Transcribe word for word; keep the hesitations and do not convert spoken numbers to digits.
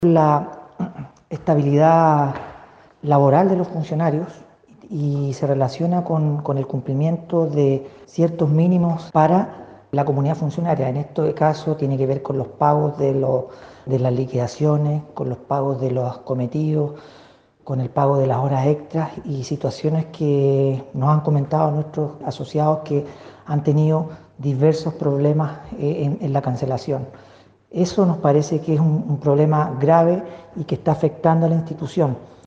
La estabilidad laboral de los funcionarios y se relaciona con, con el cumplimiento de ciertos mínimos para la comunidad funcionaria. En este caso tiene que ver con los pagos de, lo, de las liquidaciones, con los pagos de los cometidos, con el pago de las horas extras y situaciones que nos han comentado nuestros asociados que han tenido diversos problemas en, en la cancelación. Eso nos parece que es un, un problema grave y que está afectando a la institución.